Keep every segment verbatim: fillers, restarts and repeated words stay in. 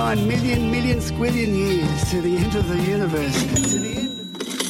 nine million million squillion years to the end of the universe. To the end.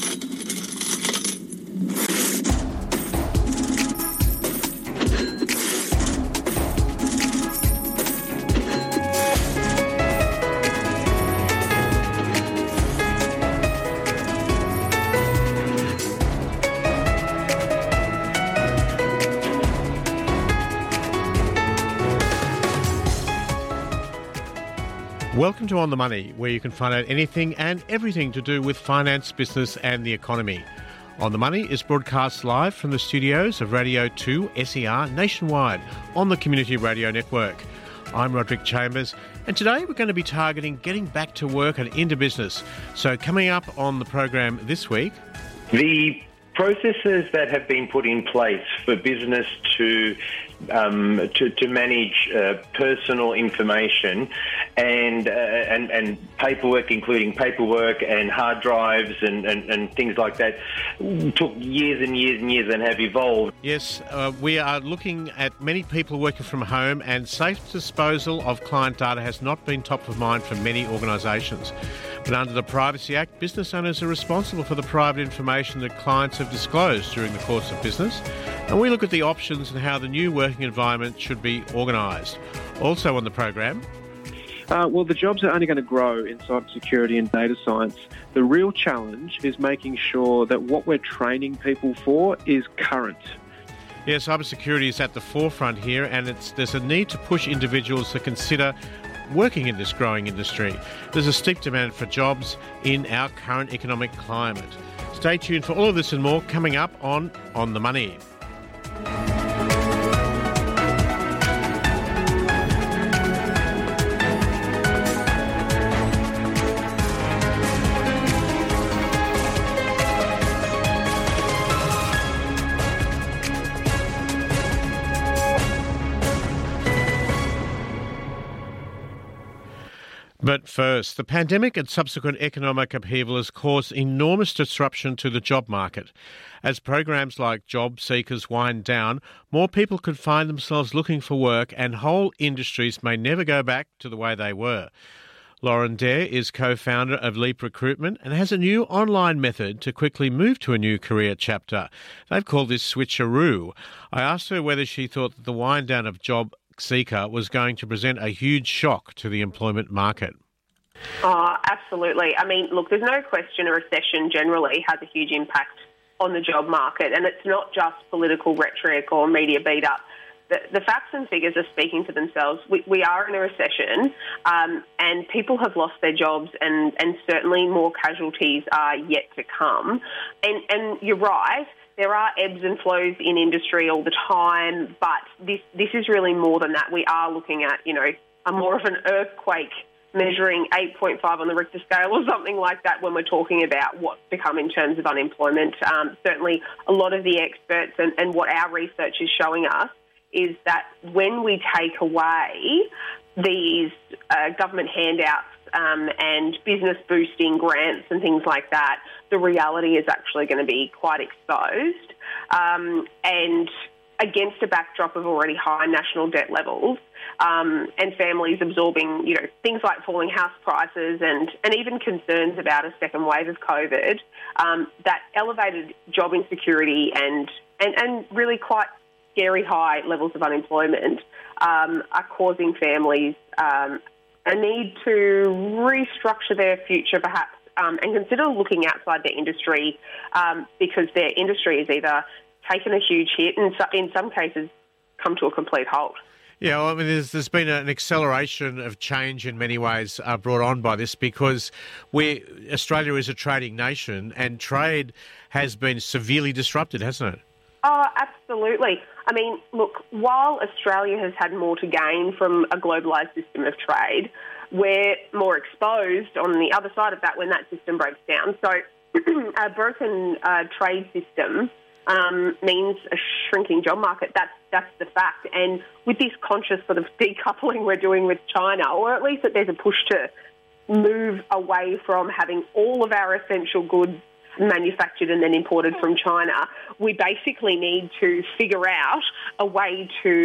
Welcome to On the Money, where you can find out anything and everything to do with finance, business and the economy. On the Money is broadcast live from the studios of Radio two S E R nationwide on the Community Radio Network. I'm Roderick Chambers, and today we're going to be targeting getting back to work and into business. So coming up on the program this week... The processes that have been put in place for business to um, to, to manage uh, personal information and, uh, and and paperwork, including paperwork and hard drives and, and, and things like that, took years and years and years and have evolved. Yes, uh, we are looking at many people working from home, and safe disposal of client data has not been top of mind for many organisations. But under the Privacy Act, business owners are responsible for the private information that clients have disclosed during the course of business. And we look at the options and how the new working environment should be organised. Also on the program... Uh, well, the jobs are only going to grow in cybersecurity and data science. The real challenge is making sure that what we're training people for is current. Yeah, cybersecurity is at the forefront here, and it's there's a need to push individuals to consider working in this growing industry. There's a steep demand for jobs in our current economic climate. Stay tuned for all of this and more coming up on On the Money. But first, the pandemic and subsequent economic upheaval has caused enormous disruption to the job market. As programs like Job Seekers wind down, more people could find themselves looking for work, and whole industries may never go back to the way they were. Lauren Dare is co-founder of Leap Recruitment and has a new online method to quickly move to a new career chapter. They've called this Switcheroo. I asked her whether she thought that the wind down of Job Seeker was going to present a huge shock to the employment market. Oh, absolutely. I mean, look, there's no question a recession generally has a huge impact on the job market, and it's not just political rhetoric or media beat-up. The, the facts and figures are speaking for themselves. We, we are in a recession, um, and people have lost their jobs, and, and certainly more casualties are yet to come. And, and you're right. There are ebbs and flows in industry all the time, but this this is really more than that. We are looking at, you know, a more of an earthquake measuring eight point five on the Richter scale or something like that when we're talking about what's to come in terms of unemployment. Um, certainly a lot of the experts and, and what our research is showing us is that when we take away these uh, government handouts Um, and business boosting grants and things like that, the reality is actually going to be quite exposed. Um, and against a backdrop of already high national debt levels um, and families absorbing, you know, things like falling house prices and, and even concerns about a second wave of COVID, um, that elevated job insecurity and, and, and really quite scary high levels of unemployment um, are causing families um, a need to restructure their future perhaps um, and consider looking outside their industry um, because their industry has either taken a huge hit and in some cases come to a complete halt. Yeah, well, I mean, there's, there's been an acceleration of change in many ways uh, brought on by this because we Australia is a trading nation and trade has been severely disrupted, hasn't it? Oh, absolutely. I mean, look, while Australia has had more to gain from a globalised system of trade, we're more exposed on the other side of that when that system breaks down. So a broken uh, trade system um, means a shrinking job market. That's, that's the fact. And with this conscious sort of decoupling we're doing with China, or at least that there's a push to move away from having all of our essential goods manufactured and then imported from China, we basically need to figure out a way to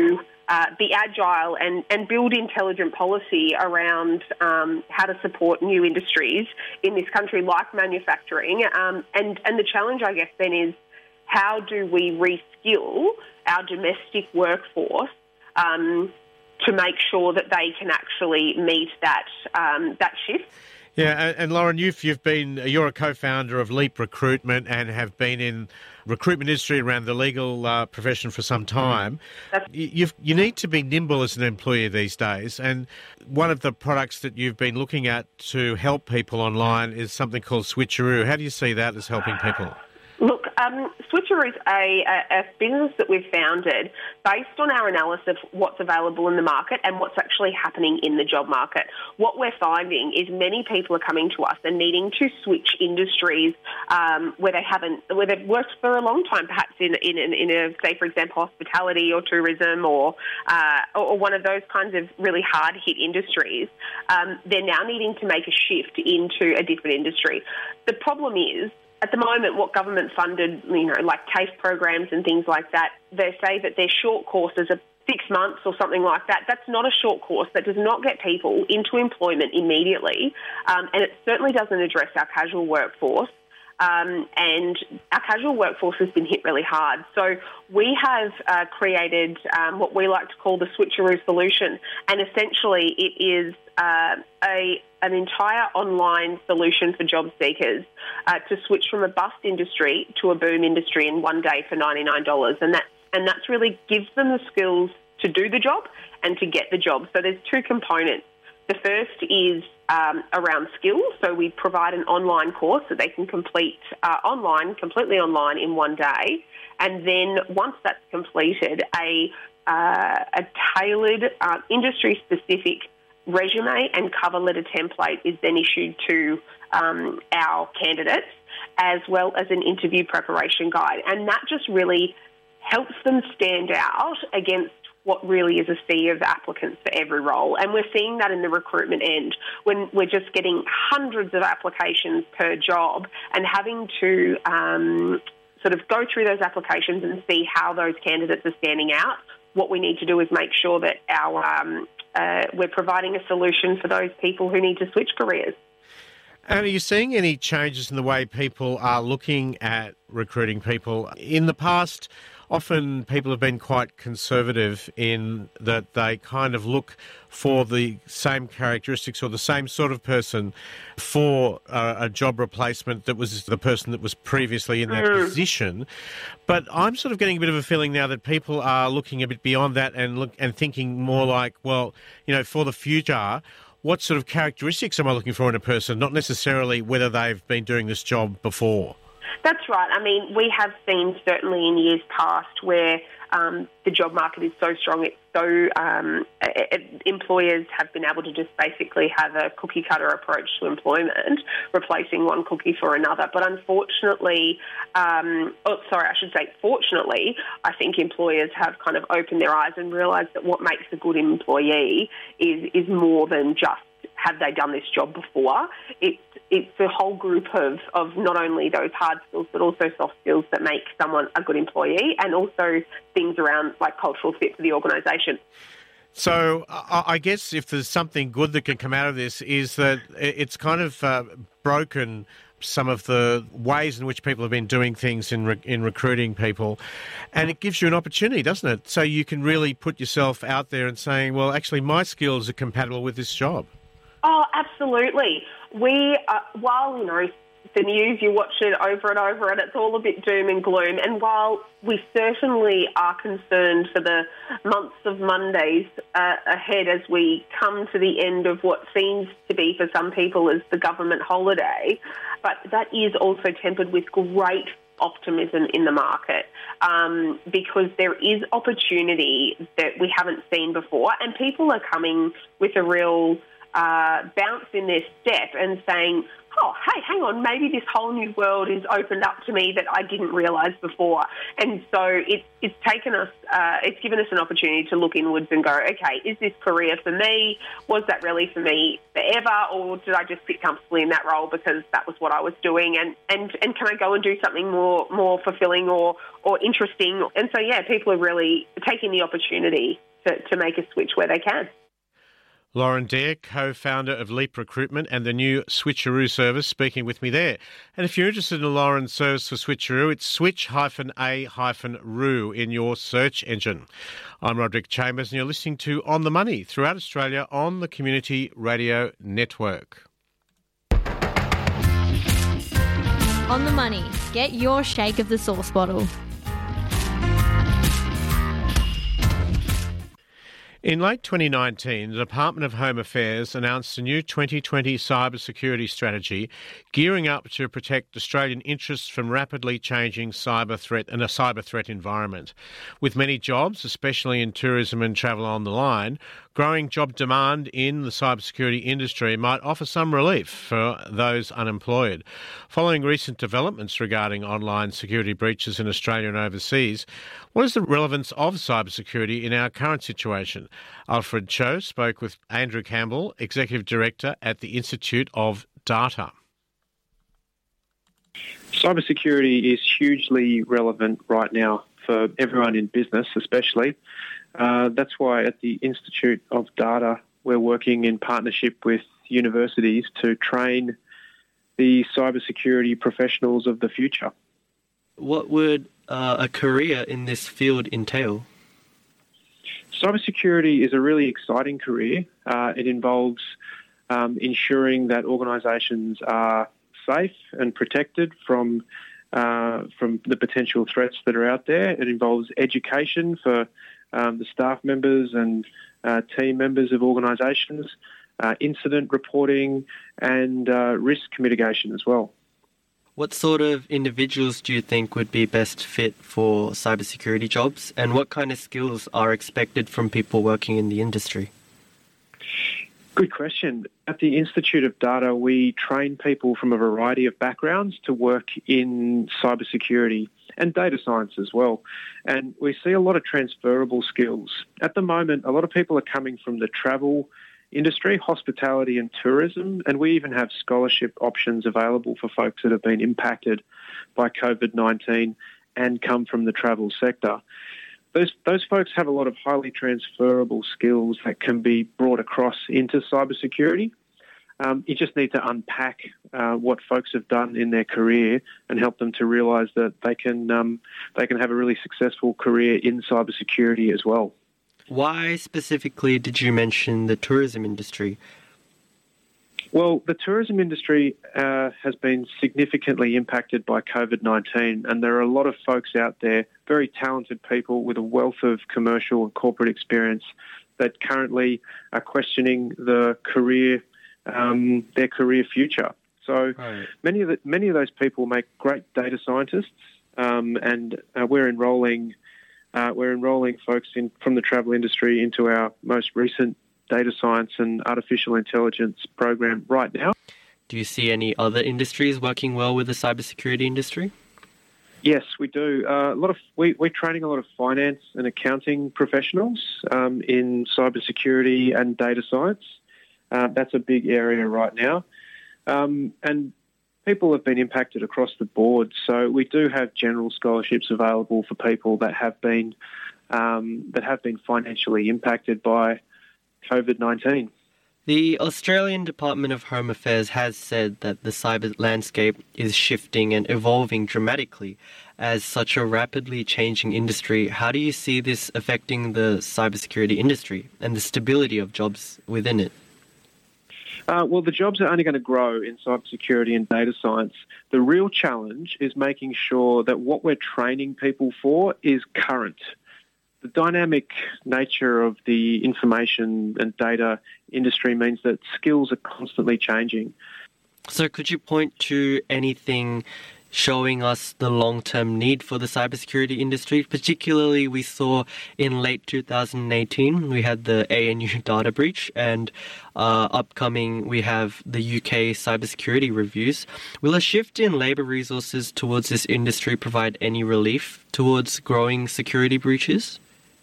uh, be agile and, and build intelligent policy around um, how to support new industries in this country, like manufacturing. Um, and, and the challenge, I guess, then is how do we reskill our domestic workforce um, to make sure that they can actually meet that um, that shift? Yeah, and, and Lauren, you've you've been you're a co-founder of Leap Recruitment and have been in recruitment industry around the legal uh, profession for some time. You you've, you need to be nimble as an employer these days, and one of the products that you've been looking at to help people online is something called Switcheroo. How do you see that as helping people? Look, um, Switcheroo is a, a, a business that we've founded based on our analysis of what's available in the market and what's actually happening in the job market. What we're finding is many people are coming to us and needing to switch industries um, where they haven't, where they've worked for a long time, perhaps in in, in, in a, say, for example, hospitality or tourism or uh, or one of those kinds of really hard-hit industries. Um, they're now needing to make a shift into a different industry. The problem is, at the moment, what government-funded, you know, like TAFE programs and things like that, they say that they're short courses of six months or something like that. That's not a short course. That does not get people into employment immediately, um, and it certainly doesn't address our casual workforce. Um, and our casual workforce has been hit really hard. So we have uh, created um, what we like to call the Switcheroo solution, and essentially it is uh, a an entire online solution for job seekers uh, to switch from a bust industry to a boom industry in one day for ninety-nine dollars. And that and that's really gives them the skills to do the job and to get the job. So there's two components. The first is um, around skills. So we provide an online course that they can complete uh, online, completely online in one day. And then once that's completed, a, uh, a tailored, uh, industry-specific resume and cover letter template is then issued to um, our candidates, as well as an interview preparation guide. And that just really helps them stand out against what really is a sea of applicants for every role. And we're seeing that in the recruitment end, when we're just getting hundreds of applications per job and having to um, sort of go through those applications and see how those candidates are standing out. What we need to do is make sure that our um, uh, we're providing a solution for those people who need to switch careers. And are you seeing any changes in the way people are looking at recruiting people? In the past, often people have been quite conservative in that they kind of look for the same characteristics or the same sort of person for a, a job replacement that was the person that was previously in that mm. position. But I'm sort of getting a bit of a feeling now that people are looking a bit beyond that and look and thinking more like, well, you know, for the future, what sort of characteristics am I looking for in a person, not necessarily whether they've been doing this job before? That's right. I mean, we have seen certainly in years past where um, the job market is so strong, it's so um, it, employers have been able to just basically have a cookie-cutter approach to employment, replacing one cookie for another. But unfortunately, um, oh, sorry, I should say fortunately, I think employers have kind of opened their eyes and realised that what makes a good employee is is more than just have they done this job before. It's it's a whole group of, of not only those hard skills but also soft skills that make someone a good employee, and also things around like cultural fit for the organisation. So I guess if there's something good that can come out of this is that it's kind of uh, broken some of the ways in which people have been doing things in re- in recruiting people, and it gives you an opportunity, doesn't it? So you can really put yourself out there and saying, well, actually my skills are compatible with this job. Oh, absolutely. We, uh, while, you know, the news, you watch it over and over and it's all a bit doom and gloom, and while we certainly are concerned for the months of Mondays uh, ahead as we come to the end of what seems to be for some people as the government holiday, but that is also tempered with great optimism in the market, um, because there is opportunity that we haven't seen before, and people are coming with a real Uh, bounce in their step and saying, oh, hey, hang on, maybe this whole new world is opened up to me that I didn't realise before. And so it, it's taken us, uh, it's given us an opportunity to look inwards and go, okay, is this career for me? Was that really for me forever? Or did I just fit comfortably in that role because that was what I was doing? And, and, and can I go and do something more, more fulfilling or, or interesting? And so, yeah, people are really taking the opportunity to, to make a switch where they can. Lauren Dare, co-founder of Leap Recruitment and the new Switcheroo service, speaking with me there. And if you're interested in Lauren's service for Switcheroo, it's switch a roo in your search engine. I'm Roderick Chambers and you're listening to On the Money throughout Australia on the Community Radio Network. On the Money, get your shake of the sauce bottle. In late twenty nineteen, the Department of Home Affairs announced a new twenty twenty cybersecurity strategy gearing up to protect Australian interests from rapidly changing cyber threat and a cyber threat environment. With many jobs, especially in tourism and travel on the line, growing job demand in the cybersecurity industry might offer some relief for those unemployed. Following recent developments regarding online security breaches in Australia and overseas, what is the relevance of cybersecurity in our current situation? Alfred Cho spoke with Andrew Campbell, Executive Director at the Institute of Data. Cybersecurity is hugely relevant right now for everyone in business, especially. Uh, that's why at the Institute of Data, we're working in partnership with universities to train the cybersecurity professionals of the future. What would uh, a career in this field entail? Cybersecurity is a really exciting career. Uh, it involves um, ensuring that organisations are safe and protected from uh, from the potential threats that are out there. It involves education for um, the staff members and uh, team members of organisations, uh, incident reporting and uh, risk mitigation as well. What sort of individuals do you think would be best fit for cybersecurity jobs, and what kind of skills are expected from people working in the industry? Good question. At the Institute of Data, we train people from a variety of backgrounds to work in cybersecurity and data science as well. And we see a lot of transferable skills. At the moment, a lot of people are coming from the travel industry, hospitality and tourism, and we even have scholarship options available for folks that have been impacted by COVID nineteen and come from the travel sector. Those, those folks have a lot of highly transferable skills that can be brought across into cybersecurity. Um, you just need to unpack uh, what folks have done in their career and help them to realise that they can um, they can have a really successful career in cybersecurity as well. Why specifically did you mention the tourism industry? Well, the tourism industry uh, has been significantly impacted by COVID nineteen, and there are a lot of folks out there, very talented people with a wealth of commercial and corporate experience that currently are questioning the career, um, their career future. So right. many of the, many of those people make great data scientists, um, and uh, we're enrolling uh, we're enrolling folks in from the travel industry into our most recent data science and artificial intelligence program right now. Do you see any other industries working well with the cybersecurity industry? Yes, we do. Uh, a lot of we, we're training a lot of finance and accounting professionals um, in cybersecurity and data science. Uh, that's a big area right now, um, and people have been impacted across the board. So we do have general scholarships available for people that have been um, that have been financially impacted by COVID nineteen. The Australian Department of Home Affairs has said that the cyber landscape is shifting and evolving dramatically as such a rapidly changing industry. How do you see this affecting the cybersecurity industry and the stability of jobs within it? Uh, well, the jobs are only going to grow in cybersecurity and data science. The real challenge is making sure that what we're training people for is current. The dynamic nature of the information and data industry means that skills are constantly changing. So could you point to anything showing us the long-term need for the cybersecurity industry? Particularly, we saw in late two thousand eighteen, we had the A N U data breach, and uh, upcoming, we have the U K cybersecurity reviews. Will a shift in labour resources towards this industry provide any relief towards growing security breaches?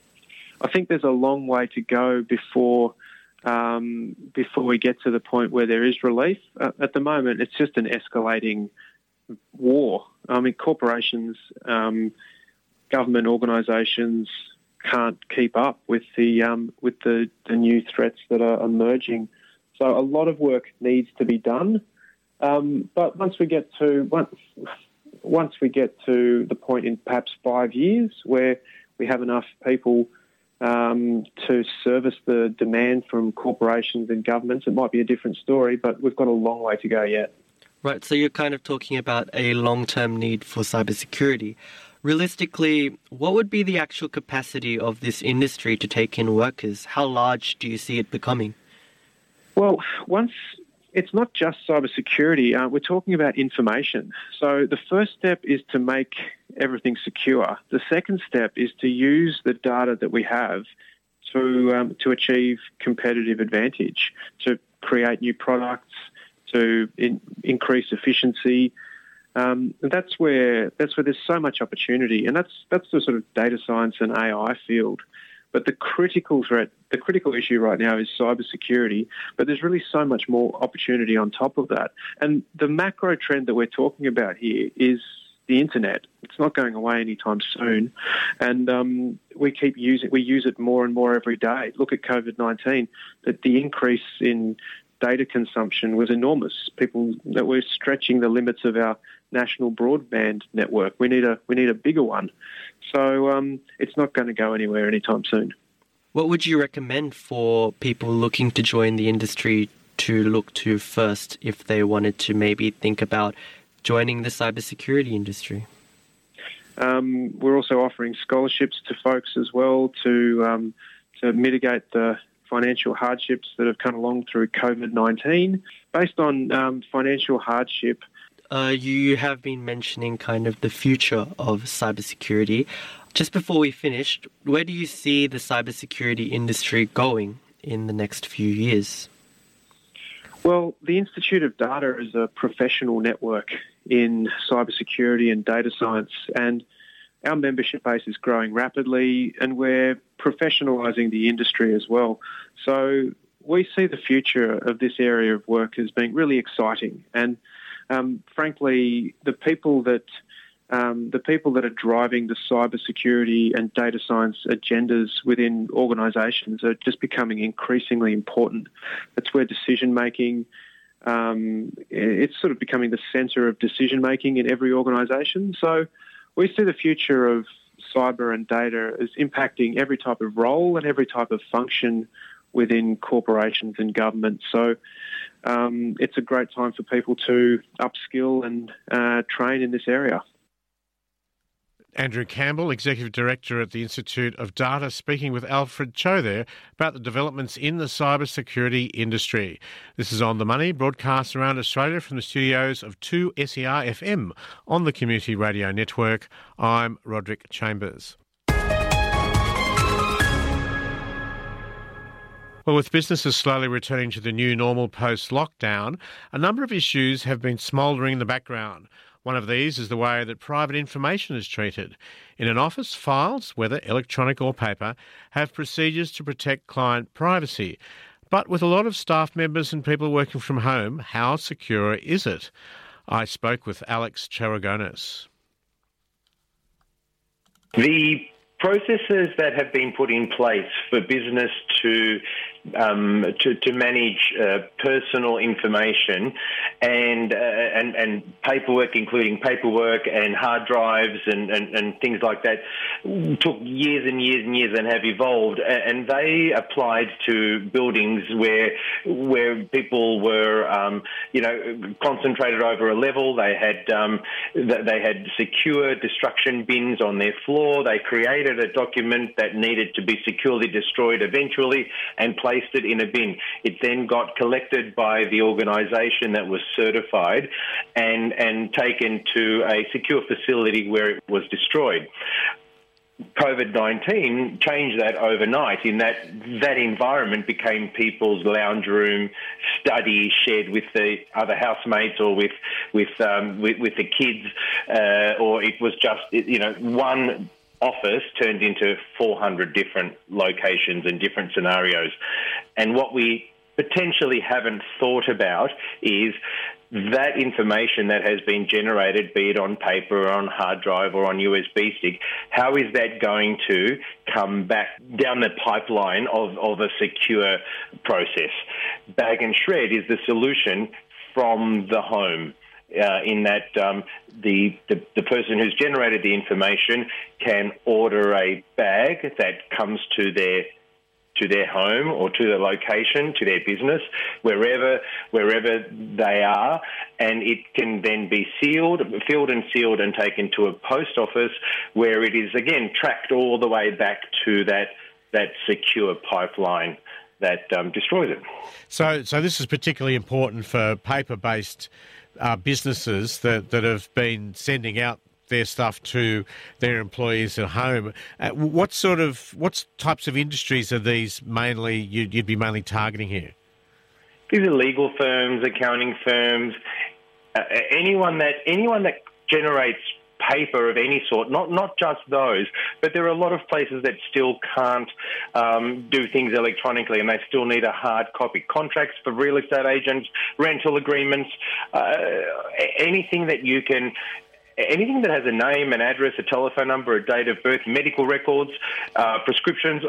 I think there's a long way to go before um, before we get to the point where there is relief. Uh, at the moment, it's just an escalating war. I mean, corporations, um, government organisations, can't keep up with the um, with the, the new threats that are emerging. So a lot of work needs to be done. Um, but once we get to once, once we get to the point in perhaps five years where we have enough people um, to service the demand from corporations and governments, it might be a different story. But we've got a long way to go yet. Right. So you're kind of talking about a long-term need for cybersecurity. Realistically, what would be the actual capacity of this industry to take in workers? How large do you see it becoming? Well, once it's not just cybersecurity, uh, we're talking about information. So the first step is to make everything secure. The second step is to use the data that we have to um, to achieve competitive advantage, to create new products, to in, increase efficiency. Um, and that's where that's where there's so much opportunity, and that's that's the sort of data science and A I field. But the critical threat, the critical issue right now is cybersecurity, but there's really so much more opportunity on top of that. And the macro trend that we're talking about here is the internet. It's not going away anytime soon. And um, we keep using, we use it more and more every day. Look at COVID nineteen, that the increase in data consumption was enormous. People that were stretching the limits of our national broadband network. We need a we need a bigger one. So um, it's not going to go anywhere anytime soon. What would you recommend for people looking to join the industry to look to first if they wanted to maybe think about joining the cybersecurity industry? Um, we're also offering scholarships to folks as well to um, to mitigate the financial hardships that have come along through COVID nineteen. Based on um, financial hardship, Uh, you have been mentioning kind of the future of cybersecurity. Just before we finished, where do you see the cybersecurity industry going in the next few years? Well, the Institute of Data is a professional network in cybersecurity and data science, and our membership base is growing rapidly, and we're professionalising the industry as well. So we see the future of this area of work as being really exciting, and Um, frankly, the people that um, the people that are driving the cybersecurity and data science agendas within organisations are just becoming increasingly important. That's where decision making, um, it's sort of becoming the centre of decision making in every organisation. So we see the future of cyber and data as impacting every type of role and every type of function within corporations and government. So um, it's a great time for people to upskill and uh, train in this area. Andrew Campbell, Executive Director at the Institute of Data, speaking with Alfred Cho there about the developments in the cybersecurity industry. This is On the Money, broadcast around Australia from the studios of two S E R F M on the Community Radio Network. I'm Roderick Chambers. Well, with businesses slowly returning to the new normal post-lockdown, a number of issues have been smouldering in the background. One of these is the way that private information is treated. In an office, files, whether electronic or paper, have procedures to protect client privacy. But with a lot of staff members and people working from home, how secure is it? I spoke with Alex Charagonis. The processes that have been put in place for business to um, to, to manage uh, personal information and, uh, and and paperwork, including paperwork and hard drives and, and, and things like that, took years and years and years and have evolved. And they applied to buildings where where people were, um, you know, concentrated over a level. They had um, they had secure destruction bins on their floor. They created a document that needed to be securely destroyed eventually and placed it in a bin. It then got collected by the organisation that was certified and, and taken to a secure facility where it was destroyed. COVID nineteen changed that overnight in that that environment became people's lounge room, study shared with the other housemates or with with um, with, with the kids, uh, or it was just, you know, one office turned into four hundred different locations and different scenarios. And what we potentially haven't thought about is that information that has been generated, be it on paper or on hard drive or on U S B stick, how is that going to come back down the pipeline of, of a secure process? Bag and Shred is the solution from the home. Uh, in that um, the, the the person who's generated the information can order a bag that comes to their to their home or to their location, to their business, wherever wherever they are, and it can then be sealed, filled and sealed and taken to a post office where it is, again, tracked all the way back to that that secure pipeline that um, destroys it. So, so this is particularly important for paper-based uh, businesses that, that have been sending out their stuff to their employees at home. Uh, what sort of, what types of industries are these mainly, you'd, you'd be mainly targeting here? These are legal firms, accounting firms, uh, anyone that anyone that generates paper of any sort, not not just those, but there are a lot of places that still can't um, do things electronically and they still need a hard copy. Contracts for real estate agents, rental agreements, uh, anything that you can... Anything that has a name, an address, a telephone number, a date of birth, medical records, uh, prescriptions,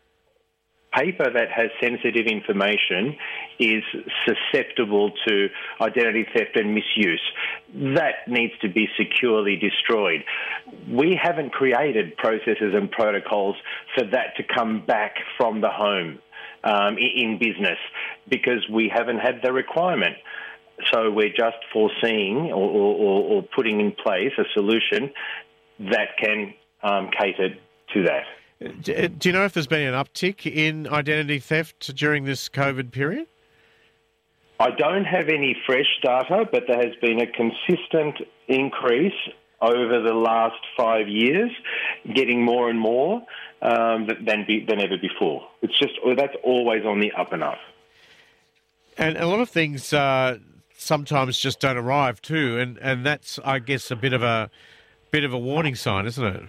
paper that has sensitive information is susceptible to identity theft and misuse. That needs to be securely destroyed. We haven't created processes and protocols for that to come back from the home um, in business because we haven't had the requirement. So we're just foreseeing or, or, or putting in place a solution that can um, cater to that. Do you know if there's been an uptick in identity theft during this COVID period? I don't have any fresh data, but there has been a consistent increase over the last five years, getting more and more um, than, than ever before. It's just, that's always on the up and up. And a lot of things... Uh, sometimes just don't arrive too, and, and that's, I guess, a bit of a bit of a warning sign, isn't it?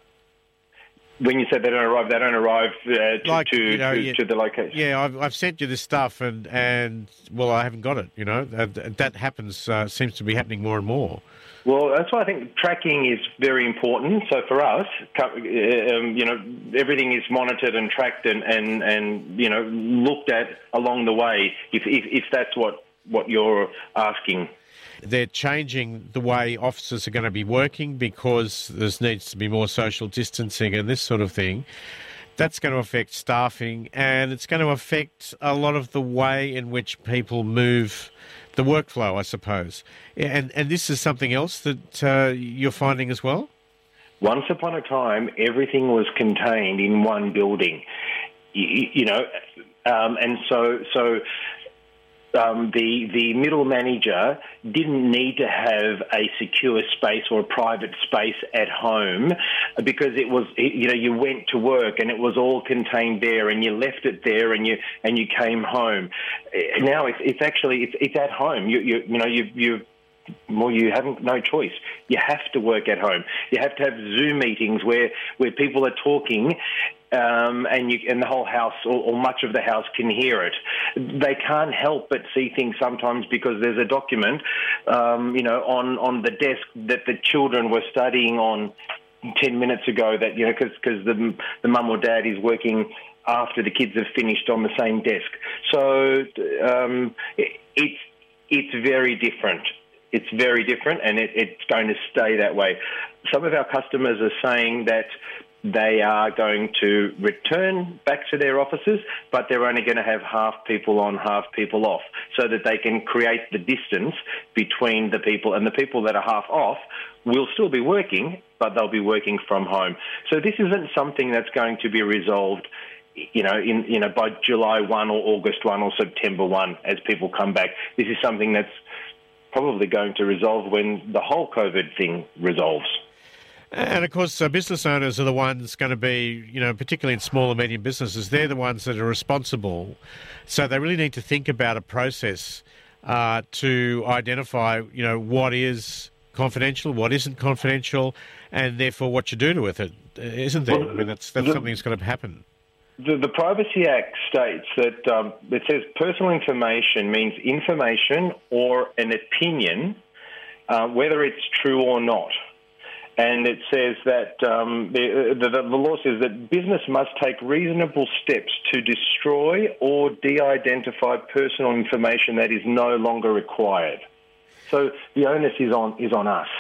When you say they don't arrive, they don't arrive uh, to, like, to, you know, to, yeah, to the location. Yeah, I've, I've sent you this stuff, and, and well, I haven't got it. You know, that, that happens. Uh, seems to be happening more and more. Well, that's why I think tracking is very important. So for us, um, you know, everything is monitored and tracked and, and, and you know, looked at along the way. If if, if that's what. what you're asking. They're changing the way offices are going to be working because there needs to be more social distancing and this sort of thing. That's going to affect staffing and it's going to affect a lot of the way in which people move the workflow, I suppose. And and this is something else that uh, you're finding as well? Once upon a time, everything was contained in one building, you, you know, um, and so so... Um, the the middle manager didn't need to have a secure space or a private space at home because it was, you know, you went to work and it was all contained there and you left it there and you and you came home. Now it's it's actually it's it's at home. You you you know you you. Well, you have no choice. You have to work at home. You have to have Zoom meetings where, where people are talking um, and you, and the whole house or, or much of the house can hear it. They can't help but see things sometimes because there's a document, um, you know, on, on the desk that the children were studying on ten minutes ago that, you know, because because the, the mum or dad is working after the kids have finished on the same desk. So um, it, it's it's very different. It's very different, and it, it's going to stay that way. Some of our customers are saying that they are going to return back to their offices, but they're only going to have half people on, half people off, so that they can create the distance between the people, and the people that are half off will still be working, but they'll be working from home. So this isn't something that's going to be resolved you know, in, you know, by July first or August first or September first as people come back. This is something that's probably going to resolve when the whole COVID thing resolves. And, of course, uh, business owners are the ones going to be, you know, particularly in small and medium businesses, they're the ones that are responsible. So they really need to think about a process uh, to identify, you know, what is confidential, what isn't confidential, and therefore what you do with it, isn't there? Well, I mean, that's, that's the, something that's going to happen. The, the Privacy Act states that um, it says personal information means information or an opinion, uh, whether it's true or not. And it says that um, the, the, the law says that business must take reasonable steps to destroy or de-identify personal information that is no longer required. So the onus is on is on us.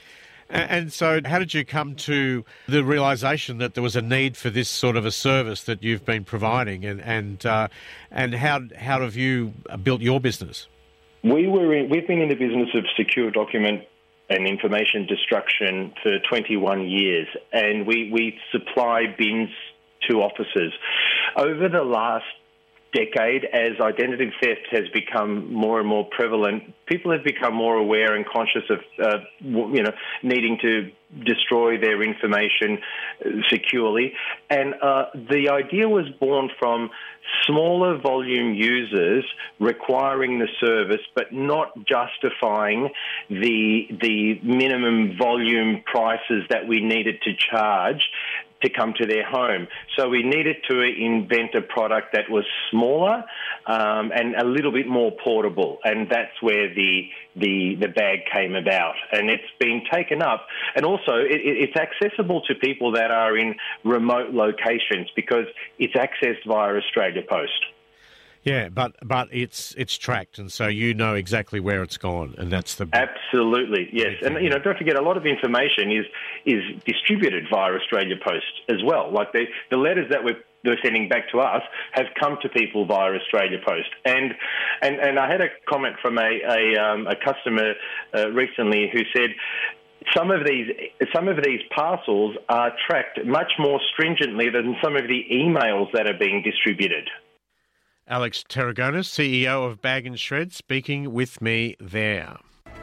And so how did you come to the realisation that there was a need for this sort of a service that you've been providing, and and uh, and how how have you built your business? We were in, we've been in the business of secure document and information destruction for twenty-one years, and we, we supply bins to offices. Over the last decade, as identity theft has become more and more prevalent, people have become more aware and conscious of, uh, you know, needing to destroy their information securely. And uh, the idea was born from smaller volume users requiring the service, but not justifying the the minimum volume prices that we needed to charge to come to their home. So we needed to invent a product that was smaller um, and a little bit more portable, and that's where the the the bag came about. And it's been taken up, and also it, it's accessible to people that are in remote locations because it's accessed via Australia Post. Yeah, but but it's it's tracked, and so you know exactly where it's gone, and that's the absolutely yes. And you know, don't forget, a lot of information is is distributed via Australia Post as well. Like the the letters that we're they're sending back to us have come to people via Australia Post. And and and I had a comment from a a, um, a customer uh, recently who said, Some of these some of these parcels are tracked much more stringently than some of the emails that are being distributed. Alex Tarragonis, C E O of Bag and Shred, speaking with me there.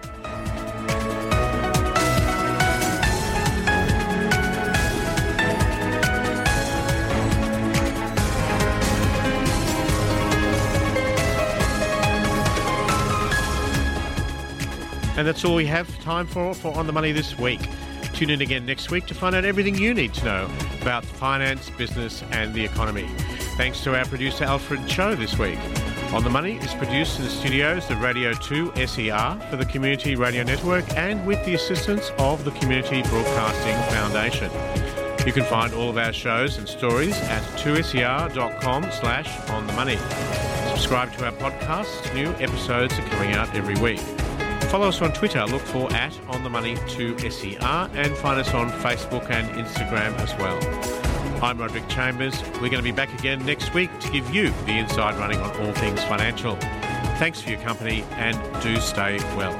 And that's all we have time for for On the Money this week. Tune in again next week to find out everything you need to know about finance, business and the economy. Thanks to our producer Alfred Cho this week. On the Money is produced in the studios of Radio two S E R for the Community Radio Network and with the assistance of the Community Broadcasting Foundation. You can find all of our shows and stories at two S E R dot com slash on the money. Subscribe to our podcast. New episodes are coming out every week. Follow us on Twitter, look for at On The Money two S E R, and find us on Facebook and Instagram as well. I'm Roderick Chambers. We're going to be back again next week to give you the inside running on all things financial. Thanks for your company and do stay well.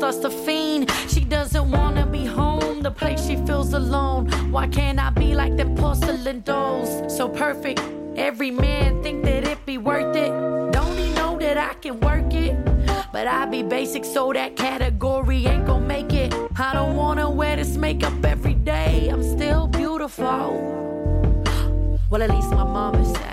starts to fiend. She doesn't wanna be home, the place she feels alone. Why can't I be like them porcelain dolls? So perfect, every man think that it be worth it. Don't he know that I can work it? But I be basic, so that category ain't gon' make it. I don't wanna wear this makeup every day, I'm still beautiful. Well, at least my mama said.